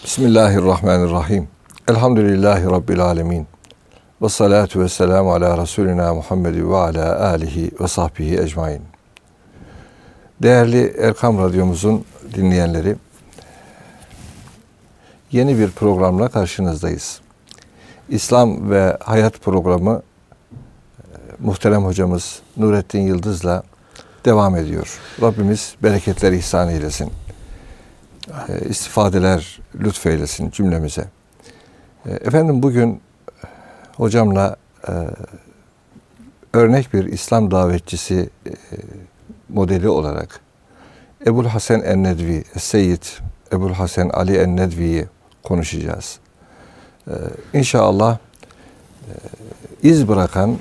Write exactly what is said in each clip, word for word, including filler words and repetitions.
Bismillahirrahmanirrahim. Elhamdülillahi Rabbil alemin. Ve salatu ve selamu ala Resulina Muhammed ve ala alihi ve sahbihi ecmain. Değerli Erkam Radyomuzun dinleyenleri, yeni bir programla karşınızdayız. İslam ve Hayat programı muhterem hocamız Nurettin Yıldız'la devam ediyor. Rabbimiz bereketler ihsan eylesin. İstifadeler lütfeylesin cümlemize. Efendim bugün hocamla e, örnek bir İslam davetçisi e, modeli olarak Ebu'l Hasan en-Nedvi, Seyyid Ebu'l Hasan Ali en-Nedvi'yi konuşacağız. E, İnşallah e, iz bırakan,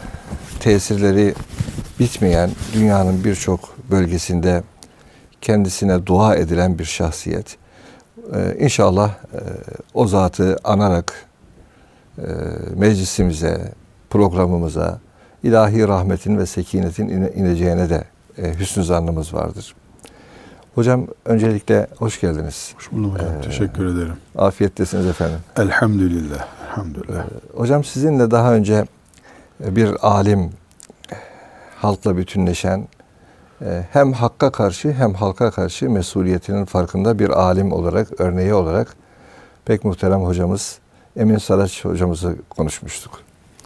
tesirleri bitmeyen, dünyanın birçok bölgesinde kendisine dua edilen bir şahsiyet. Ee, İnşallah e, o zatı anarak e, meclisimize, programımıza ilahi rahmetin ve sekinetin ine, ineceğine de e, hüsnü zannımız vardır. Hocam öncelikle hoş geldiniz. Hoş buldum hocam. Ee, Teşekkür ederim. Afiyettesiniz efendim. Elhamdülillah. Elhamdülillah. Ee, hocam sizinle daha önce bir alim, halkla bütünleşen, hem hakka karşı hem halka karşı mesuliyetinin farkında bir alim olarak, örneği olarak pek muhterem hocamız Emin Saraç hocamızı konuşmuştuk.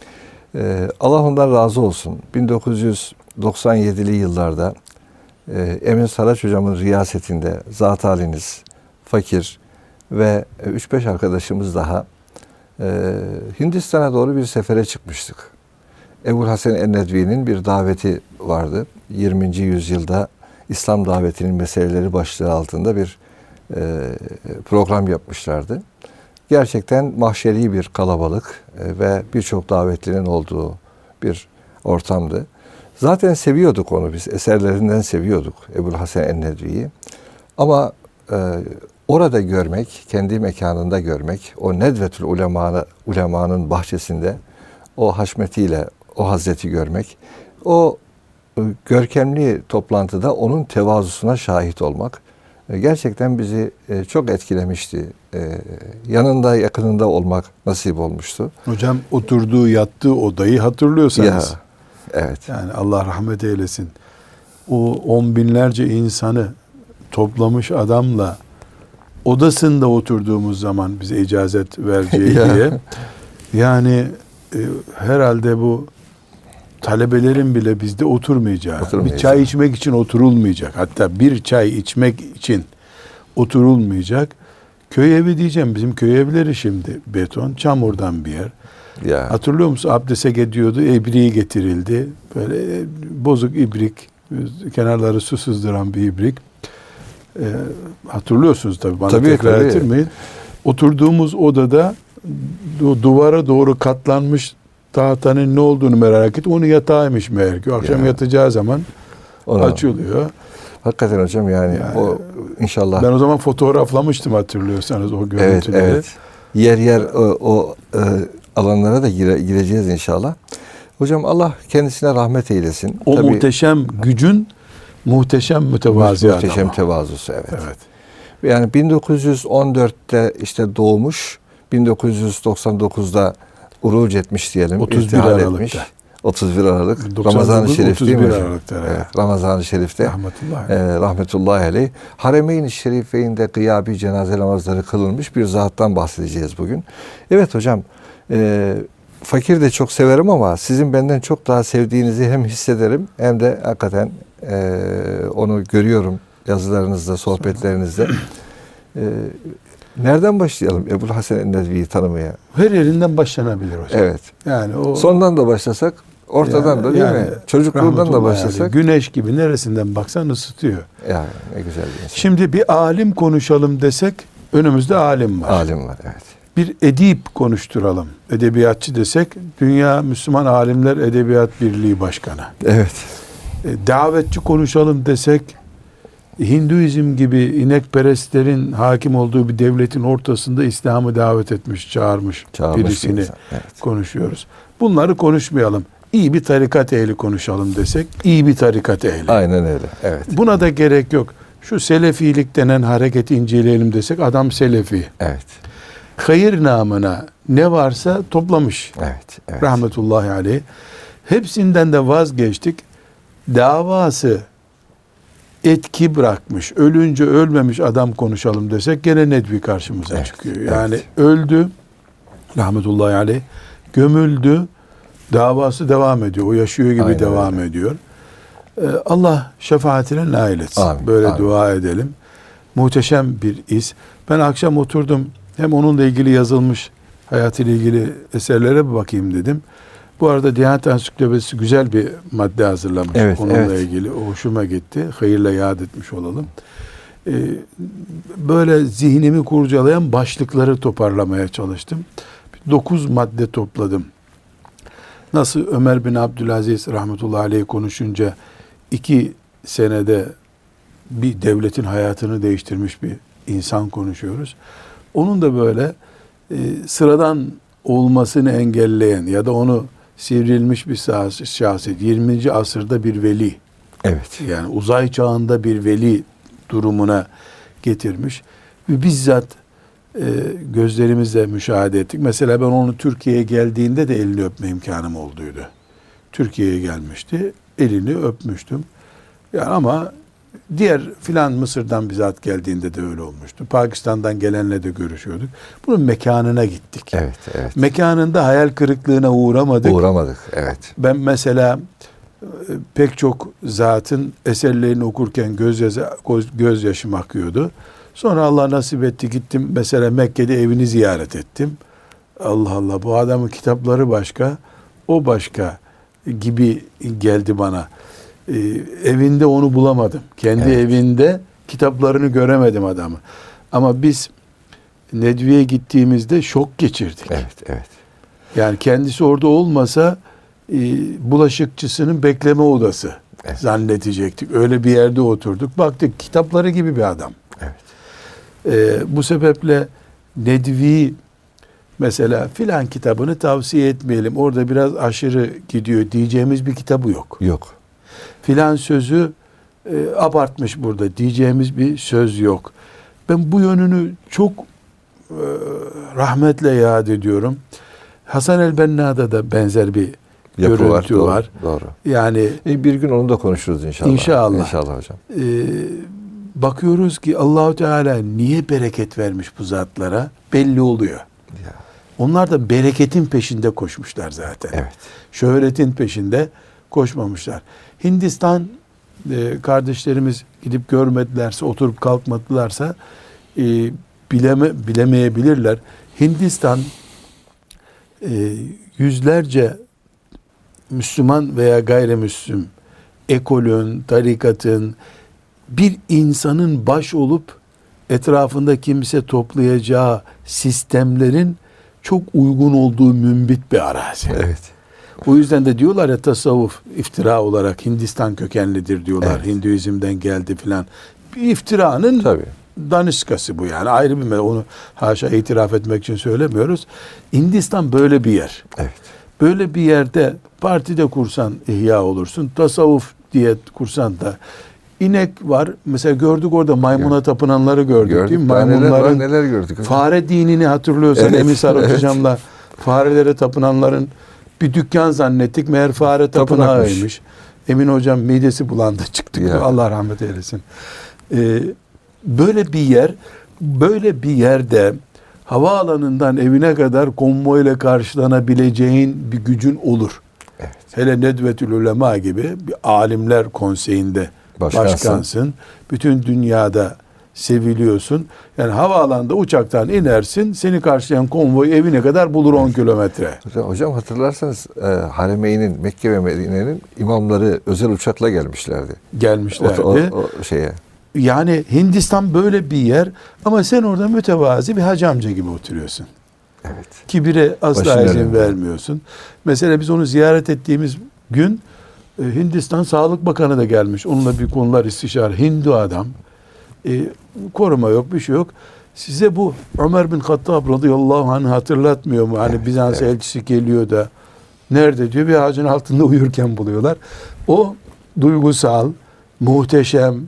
Ee, Allah ondan razı olsun. bin dokuz yüz doksan yedili yıllarda e, Emin Saraç hocamın riyasetinde zat haliniz, fakir ve üç beş arkadaşımız daha e, Hindistan'a doğru bir sefere çıkmıştık. Ebu'l Hasan en-Nedvi'nin bir daveti vardı. yirminci yüzyılda İslam davetinin meseleleri başlığı altında bir e, program yapmışlardı. Gerçekten mahşeri bir kalabalık e, ve birçok davetlinin olduğu bir ortamdı. Zaten seviyorduk onu biz. Eserlerinden seviyorduk Ebu'l Hasan en-Nedvi'yi. Ama e, orada görmek, kendi mekanında görmek, o Nedvetül Ulema'nın ulemanın bahçesinde o haşmetiyle o hazreti görmek, o görkemli toplantıda onun tevazusuna şahit olmak gerçekten bizi çok etkilemişti. Yanında, yakınında olmak nasip olmuştu. Hocam oturduğu, yattığı odayı hatırlıyorsanız. Ya, evet. Yani Allah rahmet eylesin. O on binlerce insanı toplamış adamla odasında oturduğumuz zaman bize icazet vereceği ya. diye. Yani e, herhalde bu talebelerin bile bizde oturmayacağı, bir çay içmek için oturulmayacak. Hatta bir çay içmek için oturulmayacak. Köy evi diyeceğim. Bizim köy evleri şimdi beton, çamurdan bir yer. Ya. Hatırlıyor musun? Abdese gidiyordu, ibriği getirildi. Böyle bozuk ibrik, kenarları su sızdıran bir ibrik. Ee, hatırlıyorsunuz tabii. Bana tabii, tekrar tabii. ettirmeyin. Oturduğumuz odada duvara doğru katlanmış tahtanın ne olduğunu merak et. Onu yatağıymış meğer ki. Akşam ya. Yatacağı zaman ona açılıyor. Hakikaten hocam yani, yani o inşallah. Ben o zaman fotoğraflamıştım hatırlıyorsanız o görüntüleri. Evet, evet. Yer yer o, o e, alanlara da gire, gireceğiz inşallah. Hocam Allah kendisine rahmet eylesin. O Tabii, muhteşem gücün muhteşem mütevazi adamı. Muhteşem tevazusu, evet. Evet. Yani bin dokuz yüz on dörtte işte doğmuş, bin dokuz yüz doksan dokuzda uruc etmiş diyelim. otuz bir Aralık'ta. otuz bir Aralık. Ramazan-ı Şerif değil mi hocam? Evet. Evet, Ramazan-ı Şerif'te. Rahmetullahi. E, rahmetullahi aleyh. Haremeyn-i Şerifeyn'de gıyabi cenaze namazları kılınmış bir zattan bahsedeceğiz bugün. Evet hocam, e, fakir de çok severim ama sizin benden çok daha sevdiğinizi hem hissederim hem de hakikaten e, onu görüyorum yazılarınızda, sohbetlerinizde. E, nereden başlayalım Ebu'l Hasan en-Nedvi'yi tanımaya? Her yerinden başlanabilir hocam. Evet. Yani o sondan da başlasak, ortadan yani, da değil yani, mi? Çocukluğundan da başlasak. Yani, güneş gibi neresinden baksan ısıtıyor. Yani ne güzel bir insan. Şimdi bir alim konuşalım desek önümüzde alim var. Alim var, evet. Bir edip konuşturalım. Edebiyatçı desek Dünya Müslüman Alimler Edebiyat Birliği Başkanı. Evet. E, davetçi konuşalım desek Hinduizm gibi inekperestlerin hakim olduğu bir devletin ortasında İslam'ı davet etmiş, çağırmış, çağırmış birisini bir evet. konuşuyoruz. Bunları konuşmayalım. İyi bir tarikat ehli konuşalım desek iyi bir tarikat ehli. Aynen öyle. Evet. Buna da gerek yok. şu selefilik denen hareketi inceleyelim desek adam selefi. Evet. Hayır namına ne varsa toplamış. Evet. Evet. Rahmetullahi aleyh. Hepsinden de vazgeçtik. Davası etki bırakmış, ölünce ölmemiş adam konuşalım desek gene Nedvi karşımıza Evet, çıkıyor. Yani evet. öldü, rahmetullahi aleyh, gömüldü, davası devam ediyor. O yaşıyor gibi Aynen devam öyle. ediyor. Ee, Allah şefaatine nail etsin. Amin, Böyle amin. dua edelim. Muhteşem bir iz. Ben akşam oturdum, hem onunla ilgili yazılmış hayatıyla ilgili eserlere bir bakayım dedim. Bu arada Diyanet Ansiklopedisi güzel bir madde hazırlamış. Evet, onunla evet. ilgili. O hoşuma gitti. Hayırla yad etmiş olalım. Ee, böyle zihnimi kurcalayan başlıkları toparlamaya çalıştım. Dokuz madde topladım. Nasıl Ömer bin Abdülaziz rahmetullahi aleyh konuşunca iki senede bir devletin hayatını değiştirmiş bir insan konuşuyoruz. Onun da böyle e, sıradan olmasını engelleyen ya da onu sivrilmiş bir şahsiyet. yirminci asırda bir veli. Evet. Yani uzay çağında bir veli durumuna getirmiş. Ve bizzat e, gözlerimizle müşahede ettik. Mesela ben onu Türkiye'ye geldiğinde de elini öpme imkanım olduydu. Türkiye'ye gelmişti. Elini öpmüştüm. Yani ama diğer filan Mısır'dan bizzat geldiğinde de öyle olmuştu. Pakistan'dan gelenle de görüşüyorduk. Bunun mekanına gittik. Evet, evet. Mekanında hayal kırıklığına uğramadık. Uğramadık, evet. Ben mesela e, pek çok zatın eserlerini okurken gözyaşı, gözyaşım akıyordu. Sonra Allah nasip etti, gittim mesela Mekke'de evini ziyaret ettim. Allah Allah, bu adamın kitapları başka, o başka gibi geldi bana. Ee, evinde onu bulamadım. Kendi Evet. evinde kitaplarını göremedim adamı. Ama biz Nedvi'ye gittiğimizde şok geçirdik. Evet, evet. Yani kendisi orada olmasa e, bulaşıkçısının bekleme odası Evet. zannedecektik. Öyle bir yerde oturduk. Baktık kitapları gibi bir adam. Evet. E, bu sebeple Nedvi mesela filan kitabını tavsiye etmeyelim, orada biraz aşırı gidiyor diyeceğimiz bir kitabı yok. Yok. Filan sözü e, abartmış burada diyeceğimiz bir söz yok. Ben bu yönünü çok e, rahmetle yad ediyorum. Hasan el-Benna'da da benzer bir Yapı görüntü var. Doğru, var. doğru. Yani E, bir gün onu da konuşuruz inşallah. İnşallah. İnşallah hocam. e, bakıyoruz ki Allahu Teala niye bereket vermiş bu zatlara belli oluyor. Ya, Onlar da bereketin peşinde koşmuşlar zaten. evet. Şöhretin peşinde koşmamışlar. Hindistan e, kardeşlerimiz gidip görmedilerse, oturup kalkmadılarsa e, bileme, bilemeyebilirler. Hindistan e, yüzlerce Müslüman veya gayrimüslim ekolün, tarikatın, bir insanın baş olup etrafında kimse toplayacağı sistemlerin çok uygun olduğu mümbit bir arazi. Evet. O yüzden de diyorlar ya, tasavvuf iftira olarak Hindistan kökenlidir diyorlar. Evet. Hinduizm'den geldi filan. Bir iftiranın Tabii. daniskası bu yani. Ayrı bir, onu haşa itiraf etmek için söylemiyoruz. Hindistan böyle bir yer. Evet. Böyle bir yerde partide kursan ihya olursun. Tasavvuf diye kursan da inek var. Mesela gördük orada maymuna Gördük. tapınanları gördük, Gördük. değil mi? Daha neler var, Maymunların neler gördük. fare dinini hatırlıyorsan Evet, Emin Sarık evet. hocamla farelere tapınanların bir dükkan zannettik. Meğer fare Tapınakmış. tapınağıymış. Emin hocam midesi bulandı, çıktık. Ya. Allah rahmet eylesin. Ee, böyle bir yer, böyle bir yerde havaalanından evine kadar konvoyla karşılanabileceğin bir gücün olur. Evet. Hele Nedvetül Ulema gibi bir alimler konseyinde Başkansın. başkansın. Bütün dünyada seviliyorsun. Yani havaalanında uçaktan inersin, seni karşılayan konvoy evine kadar bulur on kilometre. Hocam, hocam hatırlarsanız e, Haremeyn'in, Mekke ve Medine'nin imamları özel uçakla gelmişlerdi. Gelmişlerdi. O, o, o şeye. Yani Hindistan böyle bir yer ama sen orada mütevazi bir hacı amca gibi oturuyorsun. Evet. Kibire asla Başın izin önünde. vermiyorsun. Mesela biz onu ziyaret ettiğimiz gün e, Hindistan Sağlık Bakanı da gelmiş. Onunla bir konular istişare. Hindu adam. E, koruma yok, bir şey yok. Size bu Ömer bin Hattab radıyallahu anh hatırlatmıyor mu? Hani Evet, Bizans evet. elçisi geliyor da nerede diyor, bir ağacın altında uyurken buluyorlar. O duygusal, muhteşem,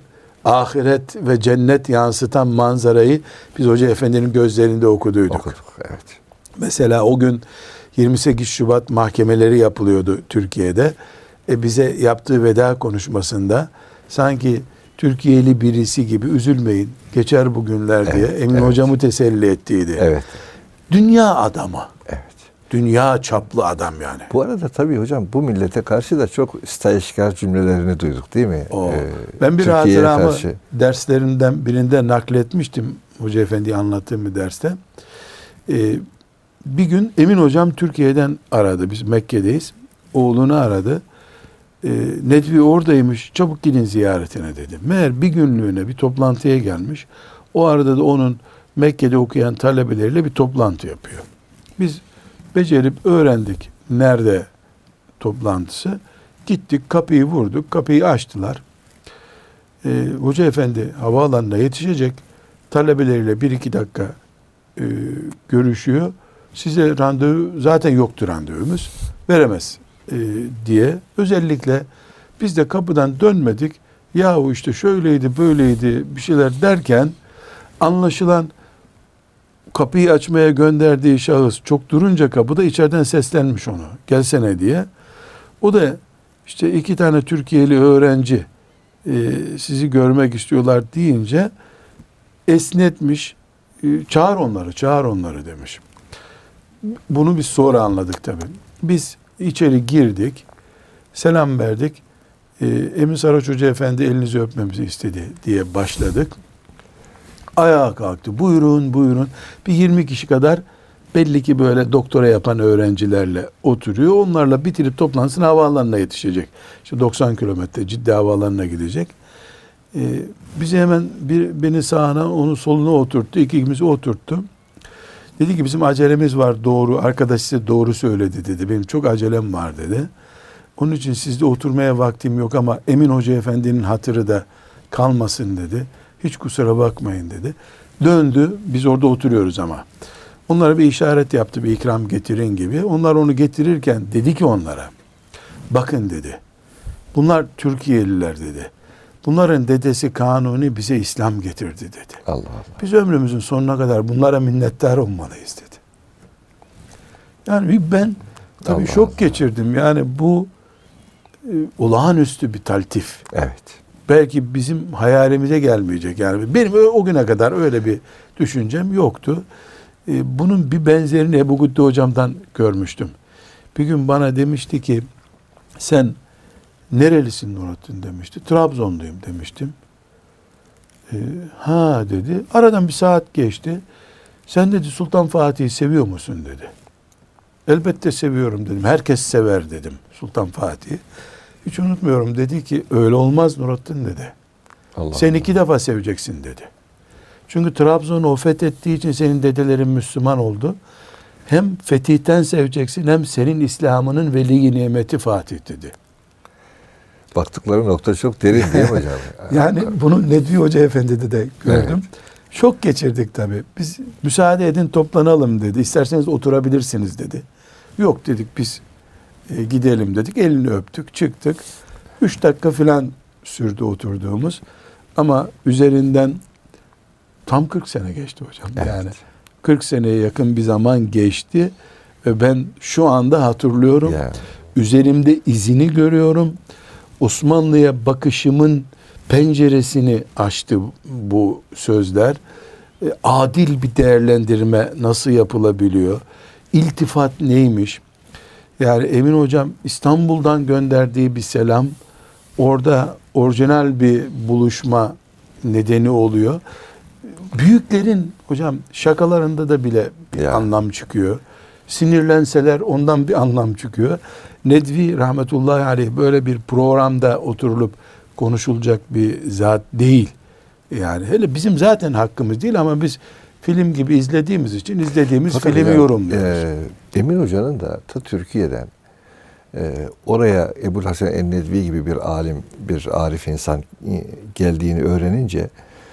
ahiret ve cennet yansıtan manzarayı biz Hoca Efendi'nin gözlerinde okuduyduk. Okuduk, evet. Mesela o gün yirmi sekiz Şubat mahkemeleri yapılıyordu Türkiye'de. E bize yaptığı veda konuşmasında sanki Türkiye'li birisi gibi üzülmeyin, geçer bu günler diye Evet, Emin evet. hocamı teselli ettiydi. Evet. Dünya adamı. Evet. Dünya çaplı adam yani. Bu arada tabii hocam bu millete karşı da çok istahişkar cümlelerini duyduk değil mi? O. Ee, ben bir Türkiye'ye hatıramı karşı. derslerinden birinde nakletmiştim. Hoca Efendi'ye anlattığım bir derste. Ee, bir gün Emin hocam Türkiye'den aradı. Biz Mekke'deyiz. Oğlunu aradı. Ee, Nedvi oradaymış. Çabuk gidin ziyaretine dedi. Meğer bir günlüğüne bir toplantıya gelmiş. O arada da onun Mekke'de okuyan talebeleriyle bir toplantı yapıyor. Biz becerip öğrendik nerede toplantısı. Gittik, kapıyı vurduk. Kapıyı açtılar. Ee, Hoca Efendi havaalanına yetişecek. Talebeleriyle bir iki dakika e, görüşüyor. Size randevu, zaten yoktu randevumuz, veremez e, diye. Özellikle biz de kapıdan dönmedik. Yahu işte şöyleydi, böyleydi bir şeyler derken anlaşılan kapıyı açmaya gönderdiği şahıs çok durunca kapıda içeriden seslenmiş onu. Gelsene diye. O da işte iki tane Türkiye'li öğrenci e, sizi görmek istiyorlar deyince esnetmiş. E, çağır onları, çağır onları demiş. Bunu biz sonra anladık tabii. Biz içeri girdik. Selam verdik. E, Emin Saraç Hoca Efendi elinizi öpmemizi istedi diye başladık. Ayağa kalktı. Buyurun, buyurun. Bir yirmi kişi kadar belli ki böyle doktora yapan öğrencilerle oturuyor. Onlarla bitirip toplantısına havaalanına yetişecek. İşte doksan kilometre Cidde havaalanına gidecek. Ee, bizi hemen bir beni sağına, onu soluna oturttu. İkimizi oturttu. Dedi ki bizim acelemiz var doğru. Arkadaş size doğru söyledi dedi. Benim çok acelem var dedi. Onun için sizde oturmaya vaktim yok ama Emin Hoca Efendi'nin hatırı da kalmasın dedi. Hiç kusura bakmayın dedi. Döndü. Biz orada oturuyoruz ama. Onlara bir işaret yaptı. Bir ikram getirin gibi. Onlar onu getirirken dedi ki onlara, bakın dedi. Bunlar Türkiye'liler dedi. Bunların dedesi Kanuni bize İslam getirdi dedi. Allah Allah. Biz ömrümüzün sonuna kadar bunlara minnettar olmalıyız dedi. Yani ben tabii Allah şok Allah. geçirdim. Yani bu e, olağanüstü bir taltif. Evet. Belki bizim hayalimize gelmeyecek. Yani benim o güne kadar öyle bir düşüncem yoktu. Ee, bunun bir benzerini Ebu Güddü hocamdan görmüştüm. Bir gün bana demişti ki sen nerelisin Nurattin demişti. Trabzonluyum demiştim. Ee, ha dedi. Aradan bir saat geçti. Sen dedi Sultan Fatih'i seviyor musun dedi. Elbette seviyorum dedim. Herkes sever dedim Sultan Fatih'i. Hiç unutmuyorum, dedi ki öyle olmaz Nurattin dedi. Allah Sen Allah. iki defa seveceksin dedi. Çünkü Trabzon'u o fethettiği için senin dedelerin Müslüman oldu. Hem fetihten seveceksin hem senin İslam'ının veli nimeti Fatih dedi. Baktıkları nokta çok derin değil mi hocam? Yani bunu Nedvi Hoca Efendi'de de gördüm. Evet. Şok geçirdik tabii. Biz müsaade edin toplanalım dedi. İsterseniz oturabilirsiniz dedi. Yok dedik biz e, gidelim dedik. Elini öptük çıktık. Üç dakika falan sürdü oturduğumuz. Ama üzerinden tam kırk sene geçti hocam. Evet. Yani kırk seneye yakın bir zaman geçti. Ve ben şu anda hatırlıyorum. Ya. Üzerimde izini görüyorum. Osmanlı'ya bakışımın penceresini açtı bu sözler. E, adil bir değerlendirme nasıl yapılabiliyor? İltifat neymiş? Yani Emin hocam İstanbul'dan gönderdiği bir selam orada orijinal bir buluşma nedeni oluyor. Büyüklerin hocam şakalarında da bile bir Ya. anlam çıkıyor. Sinirlenseler ondan bir anlam çıkıyor. Nedvi rahmetullahi aleyh böyle bir programda oturulup konuşulacak bir zat değil. Yani hele bizim zaten hakkımız değil ama biz film gibi izlediğimiz için izlediğimiz Fakat filmi hocam, yorumluyoruz. E, Emin Hoca'nın da ta Türkiye'den e, oraya Ebu Hasan el-Nedvi gibi bir alim, bir arif insan geldiğini öğrenince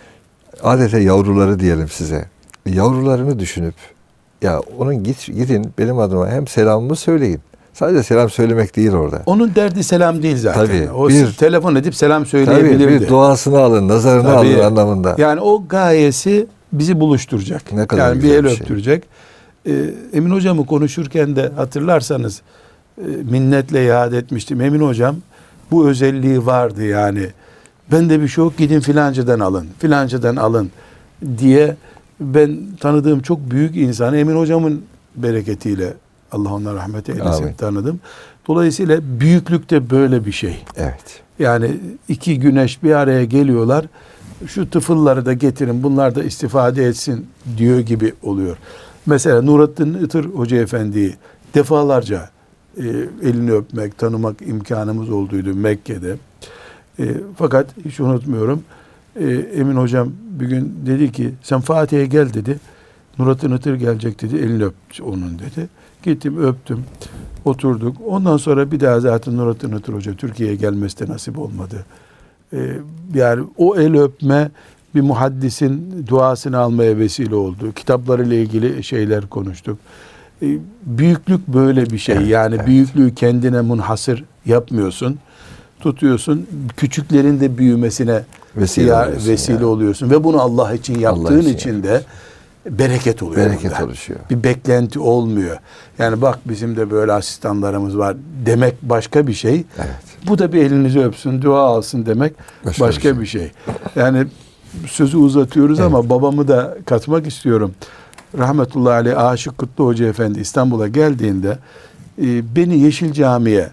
adeta yavruları diyelim size. Yavrularını düşünüp ya onun git gidin benim adıma hem selamımı söyleyin. Sadece selam söylemek değil orada. Onun derdi selam değil zaten. Tabii, o bir, telefon edip selam tabii söyleyebilirdi. bir duasını alın, nazarını Tabii. alın anlamında. Yani o gayesi bizi buluşturacak. Ne kadar yani bir güzel el bir şey. öptürecek. Ee, Emin hocamı konuşurken de hatırlarsanız e, minnetle iade etmiştim. Emin hocam bu özelliği vardı yani. Ben de bir şey yok, gidin filancadan alın, filancadan alın diye ben tanıdığım çok büyük insanı Emin hocamın bereketiyle, Allah ona rahmet eylesin, Amin. tanıdım. Dolayısıyla büyüklük de böyle bir şey. Evet. Yani iki güneş bir araya geliyorlar. Şu tıfılları da getirin, bunlar da istifade etsin diyor gibi oluyor. Mesela Nurattin Itır Hoca Efendi'yi defalarca e, elini öpmek, tanımak imkanımız olduydu Mekke'de. E, fakat hiç unutmuyorum. E, Emin hocam bir gün dedi ki sen Fatih'e gel dedi. Nurattin Itır gelecek dedi. Elini öp onun dedi. Gittim öptüm. Oturduk. Ondan sonra bir daha zaten Nurattin Itır Hoca Türkiye'ye gelmesi de nasip olmadı. Ee, yani o el öpme bir muhaddisin duasını almaya vesile oldu. Kitaplarıyla ilgili şeyler konuştuk. Ee, büyüklük böyle bir şey. Evet, yani evet. büyüklüğü kendine munhasır yapmıyorsun. Tutuyorsun. Küçüklerin de büyümesine Vesile ya, oluyorsun vesile yani. oluyorsun. Ve bunu Allah için yaptığın Allah için için de bereket oluyor. Bereket bunda. oluşuyor. Bir beklenti olmuyor. Yani bak bizim de böyle asistanlarımız var demek başka bir şey. Evet. Bu da bir elinizi öpsün, dua alsın demek başka, Başka bir bir şey. Yani sözü uzatıyoruz Evet. ama babamı da katmak istiyorum. Rahmetullahi aleyh Aşık Kutlu Hoca Efendi İstanbul'a geldiğinde e, beni Yeşil Cami'ye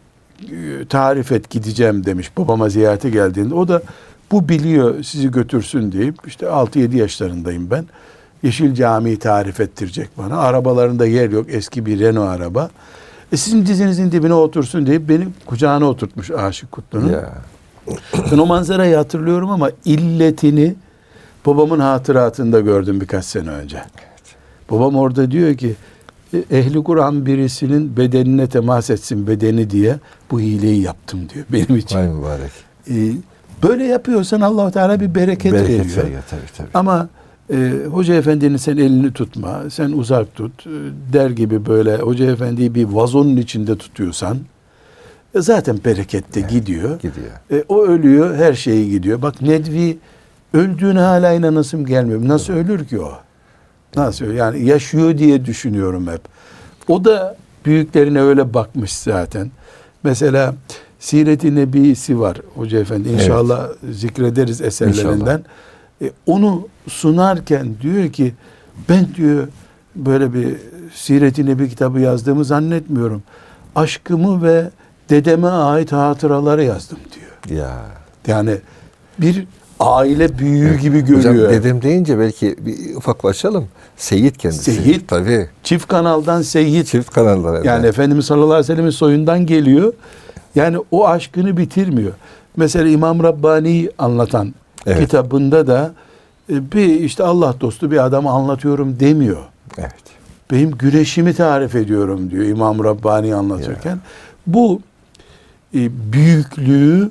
e, tarif et gideceğim demiş babama ziyarete geldiğinde. O da bu biliyor sizi götürsün deyip işte altı yedi yaşlarındayım ben. Yeşil Cami'yi tarif ettirecek bana. Arabalarında yer yok. Eski bir Renault araba. E sizin dizinizin dibine otursun deyip beni kucağına oturtmuş Aşık Kutlu'nun. Ya. Ben o manzarayı hatırlıyorum ama illetini babamın hatıratında gördüm birkaç sene önce. Evet. Babam orada diyor ki ehli Kur'an birisinin bedenine temas etsin bedeni diye bu hileyi yaptım diyor benim için. Vay mübarek. Ee, böyle yapıyorsan Allah-u Teala bir bereket, Bereket veriyor. veriyor tabii tabii. Ama e, Hoca Efendi'nin sen elini tutma, sen uzak tut e, der gibi böyle Hoca Efendi'yi bir vazonun içinde tutuyorsan e, zaten bereket de gidiyor. Gidiyor. E, o ölüyor, her şeyi gidiyor. Bak Nedvi öldüğüne hala inanasım gelmiyor. Nasıl ölür ki o? Nasıl? Yani yaşıyor diye düşünüyorum hep. O da büyüklerine öyle bakmış zaten. Mesela Siret-i Nebisi var Hoca Efendi. İnşallah evet. zikrederiz eserlerinden. İnşallah. E, onu sunarken diyor ki ben diyor böyle bir Siret-i Nebi kitabı yazdığımı zannetmiyorum. Aşkımı ve dedeme ait hatıraları yazdım diyor. Ya. Yani bir aile büyüğü evet. gibi görüyor. Hocam dedem deyince belki bir ufaklaşalım. Seyit kendisi. Seyit. Tabii. Çift kanaldan Seyit. Çift kanaldan. Yani evet. Efendimiz sallallahu aleyhi ve sellem'in soyundan geliyor. Yani o aşkını bitirmiyor. Mesela İmam Rabbani anlatan evet. kitabında da bir işte Allah dostu bir adamı anlatıyorum demiyor. Evet. Benim güneşimi tarif ediyorum diyor İmam Rabbani anlatırken. Ya. Bu e, büyüklüğü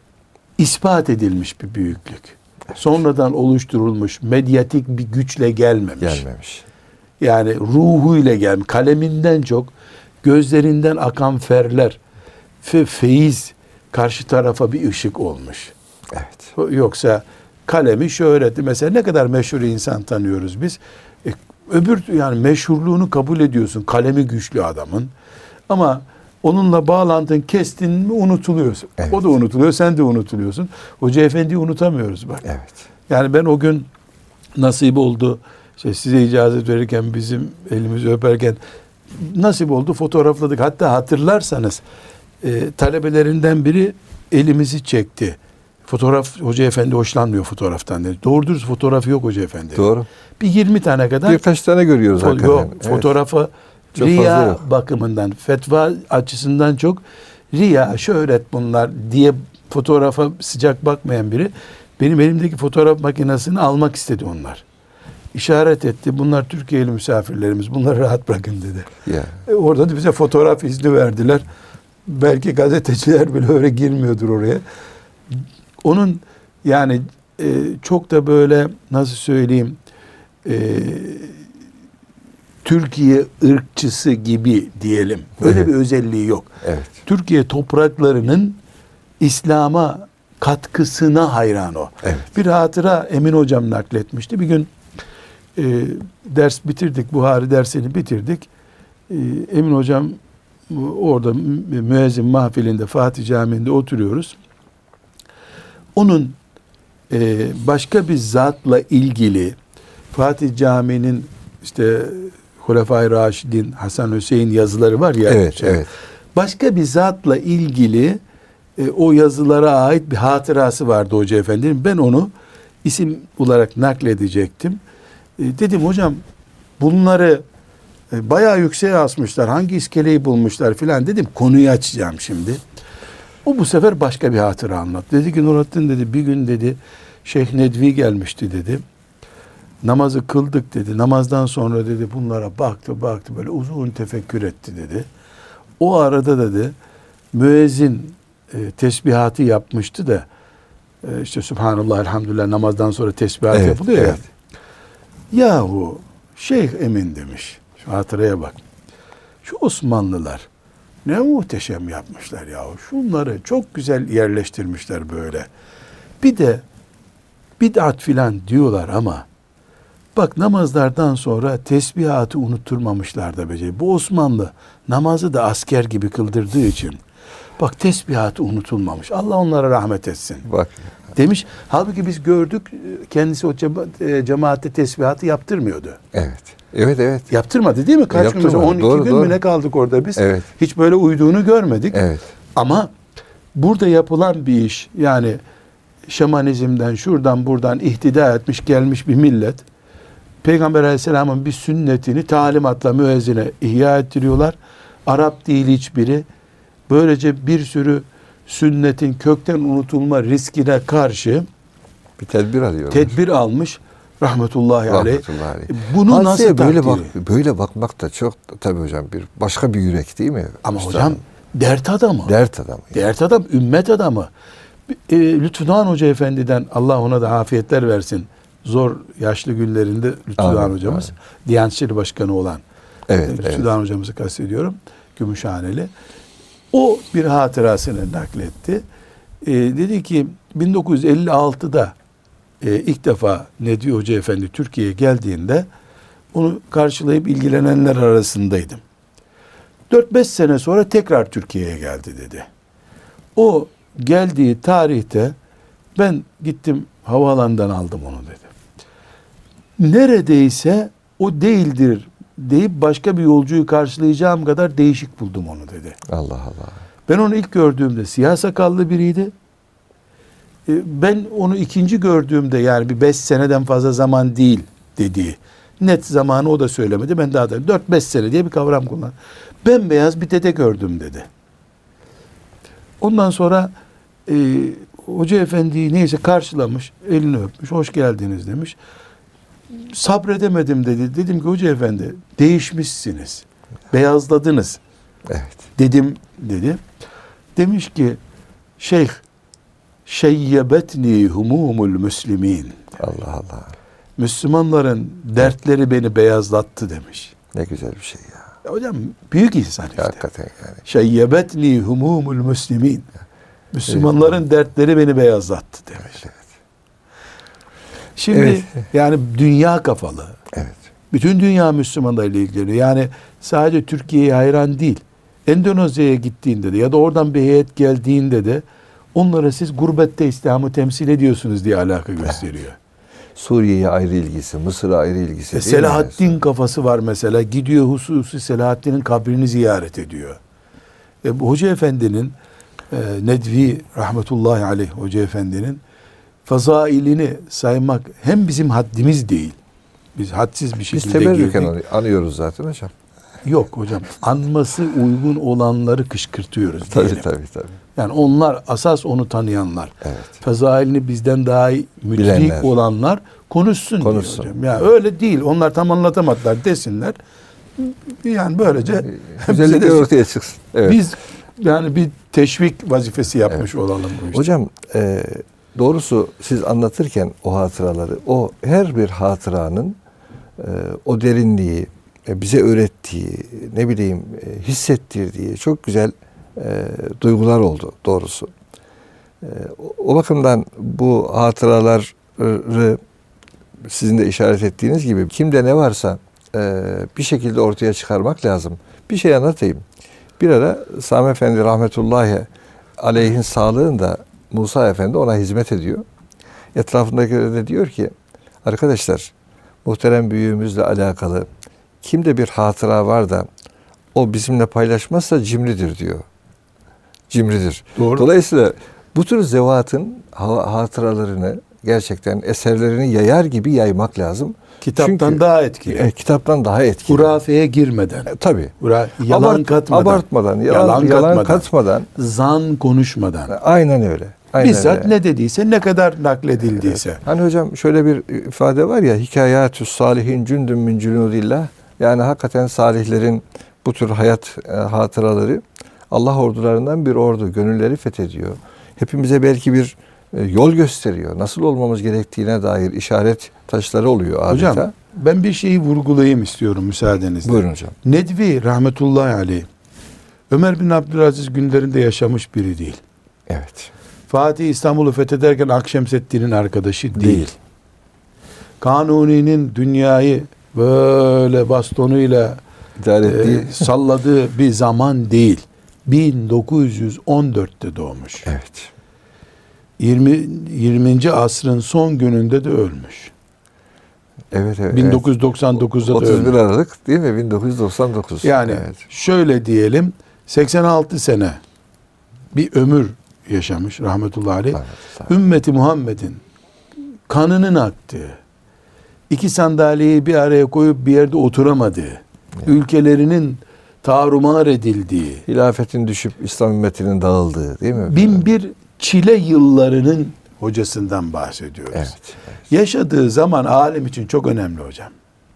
ispat edilmiş bir büyüklük. Evet. Sonradan oluşturulmuş medyatik bir güçle gelmemiş. Gelmemiş. Yani ruhuyla gelmiş. Kaleminden çok gözlerinden akan ferler ve feyiz karşı tarafa bir ışık olmuş. Evet. Yoksa kalemi şöhreti mesela ne kadar meşhur insan tanıyoruz biz. E, öbür yani meşhurluğunu kabul ediyorsun. Kalemi güçlü adamın. Ama onunla bağlantın kestin mi unutuluyorsun. Evet. O da unutuluyor, sen de unutuluyorsun. Hoca Efendi'yi unutamıyoruz bak. Evet. Yani ben o gün nasip oldu. İşte size icazet verirken bizim elimizi öperken nasip oldu fotoğrafladık. Hatta hatırlarsanız e, talebelerinden biri elimizi çekti. Fotoğraf, Hoca Efendi hoşlanmıyor fotoğraftan dedi. Doğru dürüst fotoğrafı yok Hoca Efendi. Doğru. Bir yirmi tane kadar. Birkaç tane görüyoruz fo- hakikaten. Yok, evet. fotoğrafı Çok riya bakımından, fetva açısından çok riya, şöhret bunlar diye fotoğrafa sıcak bakmayan biri benim elimdeki fotoğraf makinesini almak istedi onlar. İşaret etti. Bunlar Türkiye'li misafirlerimiz. Bunları rahat bırakın dedi. Yeah. E orada da bize fotoğraf izni verdiler. Belki gazeteciler bile öyle girmiyordur oraya. Onun yani e, çok da böyle nasıl söyleyeyim e, Türkiye ırkçısı gibi diyelim. Öyle Evet. bir özelliği yok. Evet. Türkiye topraklarının İslam'a katkısına hayran o. Evet. Bir hatıra Emin hocam nakletmişti. Bir gün e, ders bitirdik, Buhari dersini bitirdik. E, Emin hocam orada mü- müezzin mahfilinde, Fatih Camii'nde oturuyoruz. Onun e, başka bir zatla ilgili Fatih Camii'nin işte Hulefai Raşidin, Hasan Hüseyin yazıları var ya. Evet, şey, evet. Başka bir zatla ilgili e, o yazılara ait bir hatırası vardı Hoca Efendi'nin. Ben onu isim olarak nakledecektim. E, dedim hocam bunları e, bayağı yükseğe asmışlar. Hangi iskeleyi bulmuşlar filan dedim. Konuyu açacağım şimdi. O bu sefer başka bir hatıra anlat. Dedi ki Nurattin dedi bir gün dedi Şeyh Nedvi gelmişti dedi. Namazı kıldık dedi. Namazdan sonra dedi bunlara baktı baktı böyle uzun tefekkür etti dedi. O arada dedi müezzin e, tesbihatı yapmıştı da e, işte Subhanallah elhamdülillah namazdan sonra tesbihat Evet, yapılıyor ya. evet. Yahu Şeyh Emin demiş. Şu hatıraya bak. Şu Osmanlılar ne muhteşem yapmışlar yahu. Şunları çok güzel yerleştirmişler böyle. Bir de bid'at filan diyorlar ama bak namazlardan sonra tesbihatı unutturmamışlar da beceri. Bu Osmanlı namazı da asker gibi kıldırdığı için bak tesbihatı unutulmamış. Allah onlara rahmet etsin. Bak. Demiş. Halbuki biz gördük kendisi o cema, e, cemaatte tesbihatı yaptırmıyordu. Evet. Evet, evet. Yaptırmadı değil mi? Kaç gün Yaptırmadı. mesela on iki Doğru, gün doğru. mü ne kaldık orada biz? Evet. Hiç böyle uyduğunu görmedik. Evet. Ama burada yapılan bir iş yani şamanizmden şuradan buradan ihtida etmiş gelmiş bir millet Peygamber Aleyhisselam'ın bir sünnetini talimatla müezzine ihya ettiriyorlar. Arap değil hiçbiri. Böylece bir sürü sünnetin kökten unutulma riskine karşı Bir tedbir alıyorlar. tedbir almış rahmetullahi aleyh. Rahmetullahi aleyh. Bunu Hadiseye nasıl böyle takdir? bak böyle bakmak da çok tabii hocam bir başka bir yürek değil mi? Ama Üstadım? hocam dert adamı. Dert adamı. Dert adam, ümmet adamı. E, Lütfü Doğan Hoca Efendi'den Allah ona da afiyetler versin. Zor yaşlı günlerinde Lütfü Amin, Doğan hocamız. amin. Diyanet İşleri Başkanı olan Evet, Lütfü evet. Doğan hocamızı kastediyorum. Gümüşhaneli. O bir hatırasını nakletti. E, dedi ki bin dokuz yüz elli altıda e, ilk defa Nedvi Hoca Efendi Türkiye'ye geldiğinde onu karşılayıp ilgilenenler arasındaydım. dört beş sene sonra tekrar Türkiye'ye geldi dedi. O geldiği tarihte ben gittim havaalanından aldım onu dedi. Neredeyse o değildir deyip başka bir yolcuyu karşılayacağım kadar değişik buldum onu dedi. Allah Allah. Ben onu ilk gördüğümde siyah sakallı biriydi. E, Ben onu ikinci gördüğümde yani bir beş seneden fazla zaman değil dediği. Net zamanı o da söylemedi. Ben daha da dört beş sene diye bir kavram kullandım. Bembeyaz bir dede gördüm dedi. Ondan sonra e, Hoca Efendi'yi neyse karşılamış, elini öpmüş, hoş geldiniz demiş. Sabredemedim dedi. Dedim ki Hoca Efendi değişmişsiniz, beyazladınız Evet. dedim dedi. Demiş ki Şeyh şeyyebetni humumul müslimin. Allah Allah. Müslümanların dertleri beni beyazlattı demiş. Ne güzel bir şey ya. Ya hocam büyük insan işte. Hakikaten yani. Şeyyebetni humumul müslimin. Müslümanların dertleri beni beyazlattı demiş. Evet. Şimdi Evet. yani dünya kafalı. Evet. Bütün dünya Müslümanlarıyla ilgileniyor. Yani sadece Türkiye'ye hayran değil. Endonezya'ya gittiğinde de ya da oradan bir heyet geldiğinde de onlara siz gurbette İslam'ı temsil ediyorsunuz diye alaka gösteriyor. Suriye'ye ayrı ilgisi, Mısır'a ayrı ilgisi. E, değil mi? Selahaddin kafası var mesela. Gidiyor hususi Selahaddin'in kabrini ziyaret ediyor. E, bu Hoca Efendi'nin e, Nedvi rahmetullahi aleyh Hoca Efendi'nin fazailini saymak hem bizim haddimiz değil. Biz hadsiz bir Biz şekilde teberrüken girdik. anıyoruz zaten hocam. Yok hocam. Anması uygun olanları kışkırtıyoruz diyelim. Tabii tabii tabii. Yani onlar asas onu tanıyanlar. Evet. Fezailini bizden daha iyi müdrik Bilenler. olanlar konuşsun, Konuşsun. diyor hocam. Yani öyle değil. Onlar tam anlatamadılar desinler. Yani böylece Güzellikler bize de- ortaya çıksın. Evet. biz yani bir teşvik vazifesi yapmış olalım bu işte. Hocam e, doğrusu siz anlatırken o hatıraları, o her bir hatıranın e, o derinliği, e, bize öğrettiği, ne bileyim e, hissettirdiği çok güzel e, duygular oldu doğrusu. E, o, o bakımdan bu hatıraları sizin de işaret ettiğiniz gibi kimde ne varsa e, bir şekilde ortaya çıkarmak lazım. Bir şey anlatayım. Bir ara Sami Efendi rahmetullahi aleyhin sağlığında Musa Efendi ona hizmet ediyor. Etrafındakiler de diyor ki arkadaşlar muhterem büyüğümüzle alakalı kimde bir hatıra var da o bizimle paylaşmazsa cimridir diyor. Cimridir. Doğru. Dolayısıyla bu tür zevatın hatıralarını gerçekten eserlerini yayar gibi yaymak lazım. Kitaptan Çünkü, daha etkili. E, kitaptan daha etkili. Hurafeye girmeden. E, tabii. Ura, yalan Abart, katmadan. Abartmadan. Yalan, Yalan, yalan katmadan. katmadan. Zan konuşmadan. E, aynen öyle. Aynen Bizzat öyle. ne dediyse, ne kadar nakledildiyse. Evet. Hani hocam şöyle bir ifade var ya, hikayatü salihin cündün min cünudillah. Yani hakikaten salihlerin bu tür hayat e, hatıraları Allah ordularından bir ordu. Gönülleri fethediyor. Hepimize belki bir e, yol gösteriyor. Nasıl olmamız gerektiğine dair işaret taşları oluyor adeta. Hocam ben bir şeyi vurgulayayım istiyorum müsaadenizle. Buyurun hocam. Nedvi rahmetullahi aleyh Ömer bin Abdülaziz günlerinde yaşamış biri değil. Evet. Fatih İstanbul'u fethederken Akşemseddin'in arkadaşı değil. Değil. Kanuni'nin dünyayı böyle bastonuyla İdare ettiği. e, salladığı bir zaman değil. bin dokuz yüz on dörtte doğmuş. Evet. yirmi yirminci asrın son gününde de ölmüş. Evet, evet. bin dokuz yüz doksan dokuzda da otuz bir ölmüş. Aralık değil mi? bin dokuz yüz doksan dokuz. Yani evet. şöyle diyelim, seksen altı sene bir ömür yaşamış rahmetullahi aleyh. Evet, Ümmeti Muhammed'in kanının aktığı, iki sandalyeyi bir araya koyup bir yerde oturamadığı, evet. ülkelerinin tarumar edildiği, hilafetin düşüp İslam ümmetinin dağıldığı değil mi? bin bir çile yıllarının hocasından bahsediyoruz. Evet, evet. Yaşadığı zaman alim için çok önemli hocam.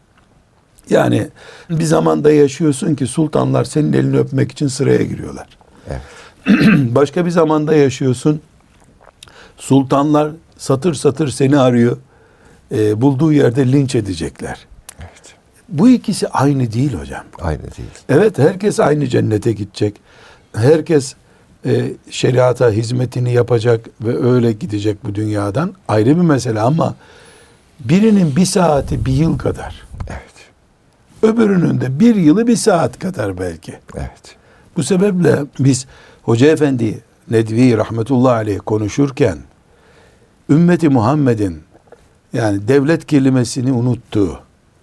Yani bir zamanda yaşıyorsun ki sultanlar senin elini öpmek için sıraya giriyorlar. Evet. Başka bir zamanda yaşıyorsun. Sultanlar satır satır seni arıyor. E, bulduğu yerde linç edecekler. Evet. Bu ikisi aynı değil hocam. Aynı değil. Evet, herkes aynı cennete gidecek. Herkes e, şeriata hizmetini yapacak ve öyle gidecek bu dünyadan. Ayrı bir mesele ama birinin bir saati bir yıl kadar. Evet. Öbürünün de bir yılı bir saat kadar belki. Evet. Bu sebeple biz Hoca Efendi Nedvi rahmetullahi aleyh konuşurken ümmeti Muhammed'in yani devlet kelimesini unuttuğu,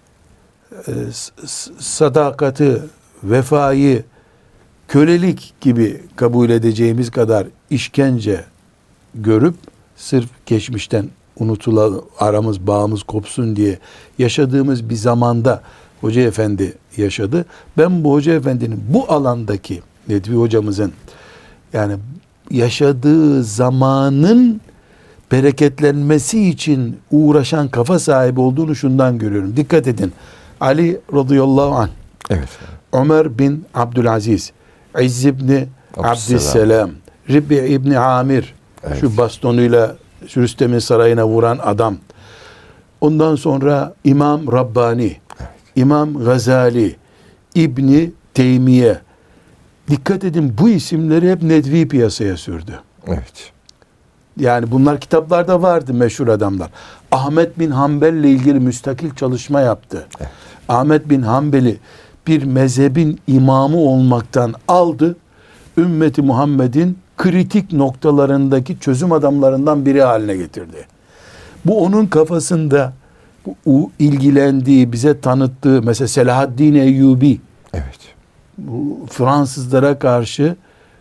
sadakati, vefayı kölelik gibi kabul edeceğimiz kadar işkence görüp sırf geçmişten unutulan aramız bağımız kopsun diye yaşadığımız bir zamanda Hoca Efendi yaşadı. Ben bu Hoca Efendi'nin bu alandaki Nedvi hocamızın yani yaşadığı zamanın bereketlenmesi için uğraşan kafa sahibi olduğunu şundan görüyorum. Dikkat edin. Ali radıyallahu anh, Evet. Ömer bin Abdülaziz, İzz ibni Abdüsselam, Ribbi ibni Amir, evet. Şu bastonuyla şu Rüstem'in sarayına vuran adam. Ondan sonra İmam Rabbani, evet. İmam Gazali, İbni Teymiye. Dikkat edin, bu isimleri hep Nedvi piyasaya sürdü. Evet. Yani bunlar kitaplarda vardı, meşhur adamlar. Ahmet bin Hanbel ile ilgili müstakil çalışma yaptı. Evet. Ahmet bin Hanbel'i bir mezhebin imamı olmaktan aldı. Ümmeti Muhammed'in kritik noktalarındaki çözüm adamlarından biri haline getirdi. Bu onun kafasında bu ilgilendiği, bize tanıttığı mesela Selahaddin Eyyubi. Evet. Bu Fransızlara karşı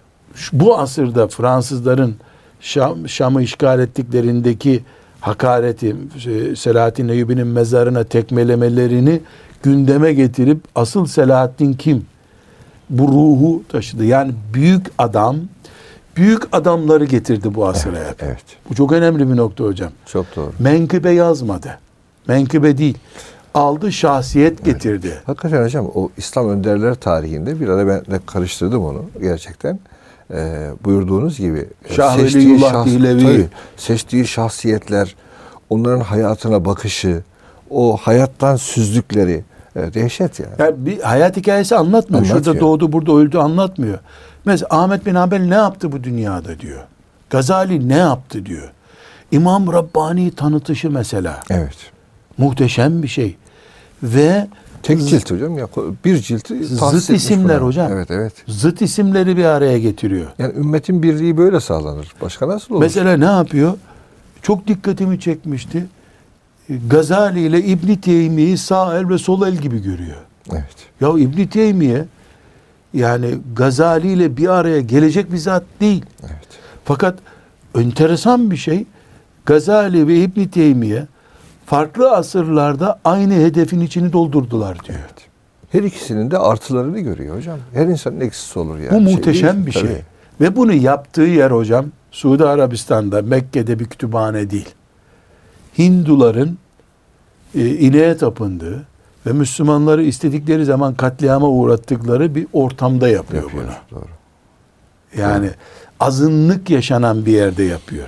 bu asırda Fransızların Şam, Şam'ı işgal ettiklerindeki hakareti, Selahaddin Eyyubi'nin mezarına tekmelemelerini gündeme getirip asıl Selahaddin kim? Bu ruhu taşıdı. Yani büyük adam, büyük adamları getirdi bu asıra. Evet, evet. Bu çok önemli bir nokta hocam. Çok doğru. Menkıbe yazmadı. Menkıbe değil. Aldı, şahsiyet getirdi. Evet. Hakikaten hocam o İslam önderler tarihinde bir ara ben de karıştırdım onu gerçekten. Ee, buyurduğunuz gibi Şah seçtiği, Veliyullah şahs, Dihlevi. tabii, seçtiği şahsiyetler, onların hayatına bakışı, o hayattan süzdükleri, E, dehşet yani. Yani bir hayat hikayesi anlatmıyor. Anlatıyor. Şurada doğdu, burada öldü anlatmıyor. Mesela Ahmet bin Hanbel ne yaptı bu dünyada diyor. Gazali ne yaptı diyor. İmam Rabbani tanıtışı mesela. Evet. Muhteşem bir şey. Ve Tek cilt hocam ya. Bir cilti zıt isimler buna. hocam. Evet evet. Zıt isimleri bir araya getiriyor. Yani ümmetin birliği böyle sağlanır. Başka nasıl olur? Mesela ne yapıyor? Çok dikkatimi çekmişti. Gazali ile İbn Teymiye'yi sağ el ve sol el gibi görüyor. Evet. Ya İbn Teymiye yani Gazali ile bir araya gelecek bir zat değil. Evet. Fakat enteresan bir şey, Gazali ve İbn Teymiye farklı asırlarda aynı hedefin içini doldurdular diyor. Evet. Her ikisinin de artılarını görüyor hocam. Her insanın eksisi olur yani. Bu muhteşem değil, bir tabii. şey. Ve bunu yaptığı yer hocam Suudi Arabistan'da, Mekke'de bir kütüphane değil. Hinduların e, ineğe tapındığı ve Müslümanları istedikleri zaman katliama uğrattıkları bir ortamda yapıyor, Yapıyor, bunu. doğru. Yani azınlık yaşanan bir yerde yapıyor.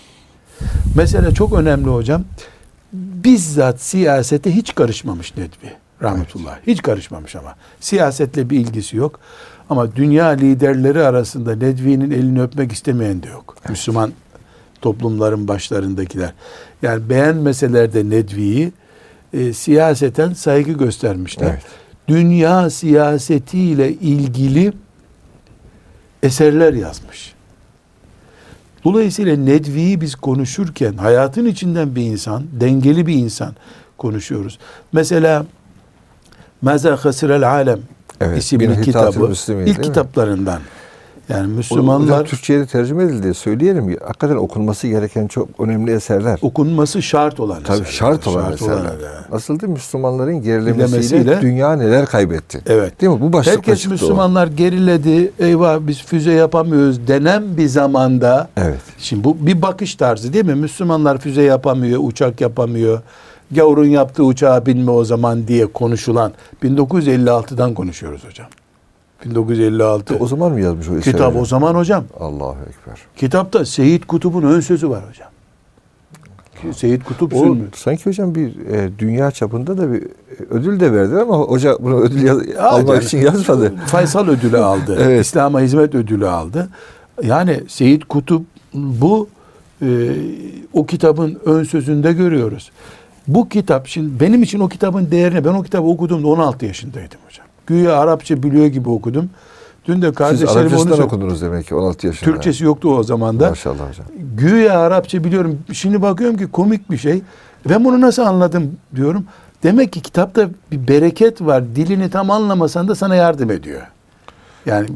Mesela çok önemli hocam. Bizzat siyasete hiç karışmamış Nedvi rahmetullah. Evet. Hiç karışmamış ama. Siyasetle bir ilgisi yok. Ama dünya liderleri arasında Nedvi'nin elini öpmek istemeyen de yok. Evet. Müslüman toplumların başlarındakiler. Yani beğenmeseler de Nedvi'yi e, siyaseten saygı göstermişler. Evet. Dünya siyasetiyle ilgili eserler yazmış. Dolayısıyla Nedvi'yi biz konuşurken hayatın içinden bir insan, dengeli bir insan konuşuyoruz. Mesela Mâzâ Khasirel Alem evet, isimli kitabı ilk kitaplarından. Yani Müslümanlar... O, Türkçe'ye tercüme edildi. Söyleyelim. Hakikaten okunması gereken çok önemli eserler. Okunması şart olan Tabii eserler. şart olan şart eserler. Olan yani. Nasıl değil Müslümanların gerilemesiyle dünya neler kaybetti. Evet. Değil mi? Bu başlıkla herkes Müslümanlar o. geriledi. Eyvah biz füze yapamıyoruz denen bir zamanda. Evet. Şimdi bu bir bakış tarzı değil mi? Müslümanlar füze yapamıyor, uçak yapamıyor. Gavurun yaptığı uçağa binme o zaman diye konuşulan bin dokuz yüz elli altıdan konuşuyoruz hocam. bin dokuz yüz elli altı. O zaman mı yazmış o eseri? Kitap o zaman hocam. Allahu Ekber. Kitapta Seyyid Kutup'un ön sözü var hocam. Seyyid Kutup o, sanki hocam bir e, dünya çapında da bir e, ödül de verdi ama hoca bunu ödül yaz, ya, almak yani, için yazmadı. Faysal ödülü aldı. Evet. İslam'a hizmet ödülü aldı. Yani Seyyid Kutup bu e, o kitabın ön sözünde görüyoruz. Bu kitap şimdi benim için o kitabın değerini ben o kitabı okuduğumda on altı yaşındaydım hocam. Güya Arapça biliyor gibi okudum. Dün de kardeşlerim Siz Arapçasından onu okudunuz demek ki on altı yaşında. Türkçesi yoktu o zaman da. Maşallah hocam. Güya Arapça biliyorum. Şimdi bakıyorum ki komik bir şey. Ben bunu nasıl anladım diyorum. Demek ki kitapta bir bereket var. Dilini tam anlamasan da sana yardım ediyor. Yani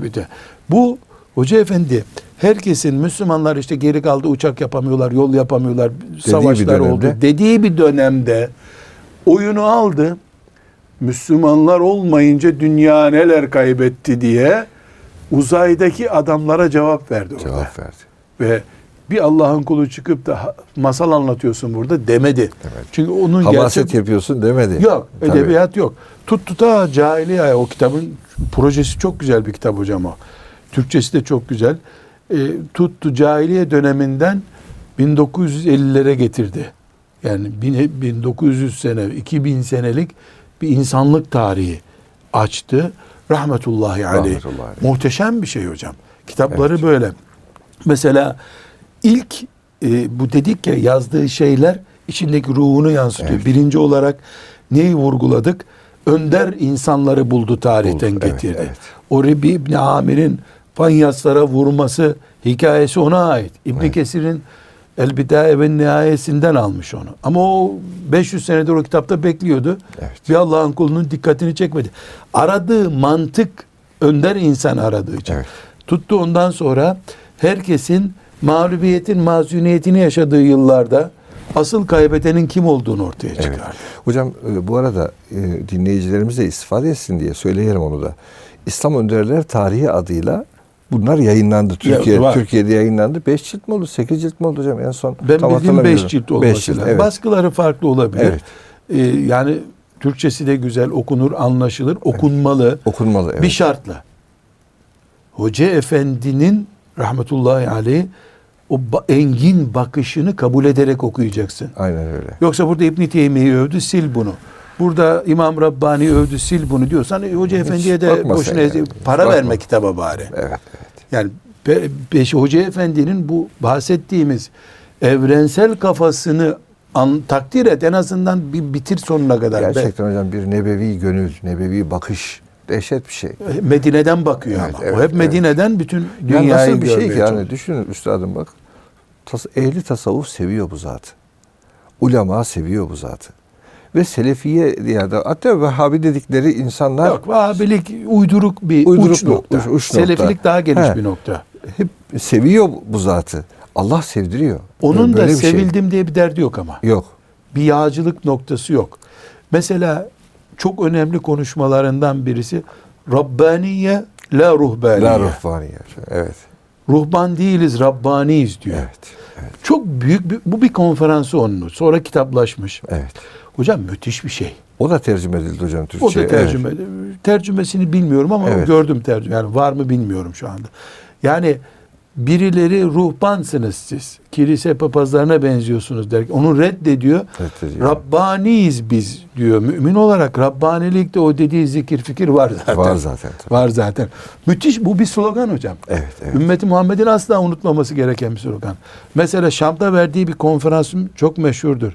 bu Hoca Efendi herkesin Müslümanlar işte geri kaldı, uçak yapamıyorlar, yol yapamıyorlar, dediği savaşlar oldu dediği bir dönemde oyunu aldı. Müslümanlar olmayınca dünya neler kaybetti diye uzaydaki adamlara cevap verdi orada. Cevap verdi. Ve bir Allah'ın kulu çıkıp da masal anlatıyorsun burada demedi. Evet. Çünkü onun hamaset gerçek... yapıyorsun demedi. Yok, edebiyat Tabii. yok. Tut tuta cahiliye o kitabın projesi çok güzel bir kitap hocam o. Türkçesi de çok güzel. E, tuttu cahiliye döneminden bin dokuz yüz ellilere getirdi. Yani bin dokuz yüz sene, iki bin senelik bir insanlık tarihi açtı. Rahmetullahi aleyh. Rahmetullahi aleyh. Muhteşem bir şey hocam. Kitapları evet. böyle. Mesela ilk e, bu dedik ya yazdığı şeyler içindeki ruhunu yansıtıyor. Evet. Birinci olarak neyi vurguladık? Önder insanları buldu tarihten buldu. getirdi. Evet, evet. O Rebi İbni Amir'in Fanyaslara vurması hikayesi ona ait. İbn evet. Kesir'in El Bidaye ve Nihayesinden almış onu. Ama o beş yüz senedir o kitapta bekliyordu. Evet. Bir Allah'ın kulunun dikkatini çekmedi. Aradığı mantık önder insan aradığı için. Evet. Tuttu ondan sonra herkesin mağlubiyetin mazuniyetini yaşadığı yıllarda asıl kaybedenin kim olduğunu ortaya çıkardı. Evet. Hocam bu arada dinleyicilerimize istifade etsin diye söyleyelim onu da. İslam Önderler Tarihi adıyla bunlar yayınlandı. Türkiye ya, Türkiye'de yayınlandı. beş cilt mi oldu? sekiz cilt mi oldu hocam en son? Ben bildiğim beş cilt olması lazım. Evet. Baskıları farklı olabilir. Evet. Ee, yani Türkçesi de güzel okunur, anlaşılır, okunmalı. Evet. Okunmalı evet. Bir şartla. Hoca Efendi'nin rahmetullahi aleyh o engin bakışını kabul ederek okuyacaksın. Aynen öyle. Yoksa burada İbn Teymiye'yi övdü, sil bunu. Burada İmam Rabbani övdü, sil bunu diyorsan e, Hoca Hiç Efendi'ye de bakma boşuna sen yani. para Bakma. verme kitaba bari. Evet, evet. Yani pe, peşi Hoca Efendi'nin bu bahsettiğimiz evrensel kafasını an, takdir et, en azından bir bitir sonuna kadar. Gerçekten Be, hocam bir nebevi gönül, nebevi bakış dehşet bir şey. Medine'den bakıyor Evet, ama. evet, o hep evet. Medine'den bütün Ya dünyayı nasıl bir şey ki görmeye yani çalışıyor. düşünün üstadım bak. Tas, ehli tasavvuf seviyor bu zatı. Ulema seviyor bu zatı. Ve Selefiye ya da hatta Vehhabi dedikleri insanlar Yok, Vahabilik uyduruk bir Uyduruk uç bir- nokta. uç- uç Selefilik nokta. daha geniş He. bir nokta. hep seviyor bu zatı. Allah sevdiriyor. Onun Böyle da bir şey. sevildim diye bir derdi yok ama. Yok. Bir yağcılık noktası yok. Mesela çok önemli konuşmalarından birisi Rabbaniye la ruhbaniye. La ruhbaniye. Evet. Ruhban değiliz, Rabbaniyiz diyor. Evet. Evet. Çok büyük bir, bu bir konferansı onun. Sonra kitaplaşmış. Evet. Hocam müthiş bir şey. O da tercüme edildi hocam O Türkçe'ye. da tercüme. Tercümesini bilmiyorum ama Evet. gördüm tercüme. Yani var mı bilmiyorum şu anda. Yani birileri ruhbansınız siz. Kilise papazlarına benziyorsunuz der. Onu reddediyor. Reddediyor. Rabbaniyiz biz diyor. Mümin olarak Rabbanilikte o dediği zikir fikir var zaten. Var zaten. tabii. Var zaten. Müthiş, bu bir slogan hocam. Evet, evet. Ümmeti Muhammed'in asla unutmaması gereken bir slogan. Mesela Şam'da verdiği bir konferans çok meşhurdur.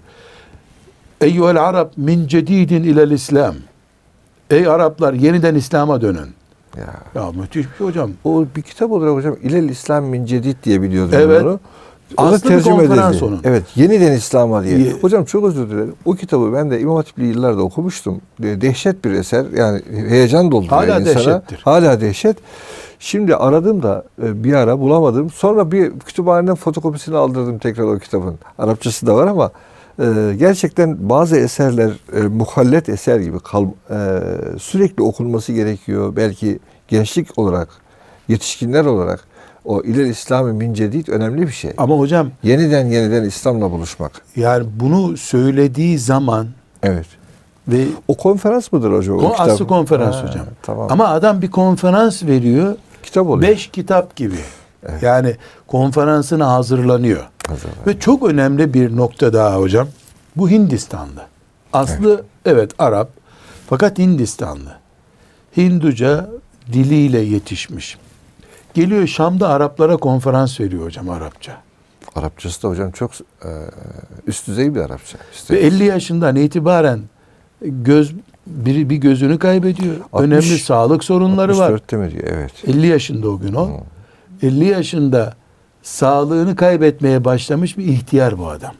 Eyyuhel Arab min cedidin ilel İslam. Ey Araplar, yeniden İslam'a dönün. Ya. Ya müthiş bir şey hocam. O bir kitap olarak hocam İlel İslam min Cedid diye biliyordum Evet. ben onu. O da Aslı bir tercüme konferans edildi. onun. Evet. Yeniden İslam'a diye. Ye- Hocam çok özür dilerim. O kitabı ben de İmam Hatip'li yıllarda okumuştum. De- Dehşet bir eser. Yani heyecan dolduruyor Hala insana. dehşettir. Hala dehşet. Şimdi aradım da e, bir ara bulamadım. Sonra bir kütüphaneden fotokopisini aldırdım tekrar o kitabın. Arapçası da var ama e, gerçekten bazı eserler e, muhallet eser gibi kal, e, sürekli okunması gerekiyor. Belki gençlik olarak, yetişkinler olarak o İlel İslam-ı min Cedid önemli bir şey. Ama hocam Yeniden yeniden İslam'la buluşmak. yani bunu söylediği zaman Evet. ve O konferans mıdır hocam? O Kon- kitap? aslı konferans Ha, hocam. Tamam. Ama adam bir konferans veriyor. kitap oluyor. Beş kitap gibi. Yani konferansına hazırlanıyor. Hazır. Ve çok önemli bir nokta daha hocam. Bu Hindistanlı. Aslı evet, Arap. Fakat Hindistanlı. Hinduca diliyle yetişmiş. Geliyor Şam'da Araplara konferans veriyor hocam Arapça. Arapçası da hocam çok e, üst düzey bir Arapça. Ve Üstelik. elli yaşından itibaren göz bir, bir gözünü kaybediyor. altmış Önemli sağlık sorunları var. altmış dörtte mi diyor? Evet. elli yaşında o gün o. Hı. elli yaşında sağlığını kaybetmeye başlamış bir ihtiyar bu adam.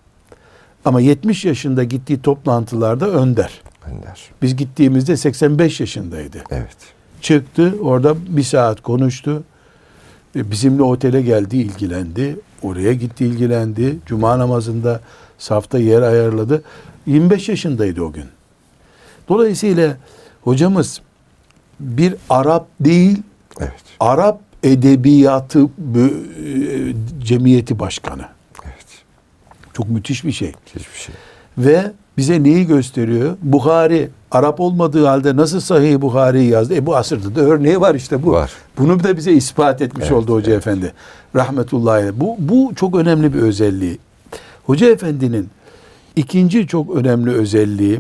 Ama yetmiş yaşında gittiği toplantılarda önder. Önder. Biz gittiğimizde seksen beş yaşındaydı. Evet. Çıktı, orada bir saat konuştu. E, Bizimle otele geldi, ilgilendi. Oraya gitti, ilgilendi. Cuma namazında safta yer ayarladı. yirmi beş yaşındaydı o gün. Dolayısıyla hocamız bir Arap değil, Evet. Arap Edebiyatı Bö- e, Cemiyeti Başkanı. Evet. Çok müthiş bir şey. Hiçbir şey. Ve bize neyi gösteriyor? Buhari Arap olmadığı halde nasıl Sahih Buhari'yi yazdı? E bu asırda da örneği var işte bu. Var. Bunu da bize ispat etmiş Evet, oldu Hoca evet. Efendi. Rahmetullahi aleyh. Bu, bu çok önemli bir özelliği. Hoca Efendi'nin ikinci çok önemli özelliği,